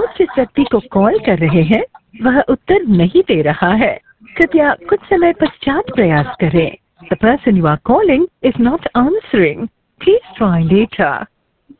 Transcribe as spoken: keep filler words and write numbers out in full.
आप जिस व्यक्ति को कॉल कर रहे हैं वह उत्तर नहीं दे रहा है। कृपया कुछ समय पश्चात प्रयास करें। The person you are calling is not answering. Please try later.